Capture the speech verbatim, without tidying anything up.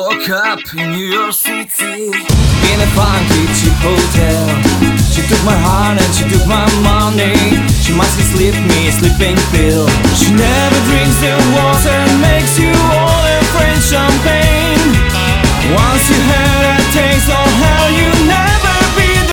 woke up in New York City in a funky cheap hotel. She took my heart and she took my money. She must have slipped me a sleeping pill. She never drinks the water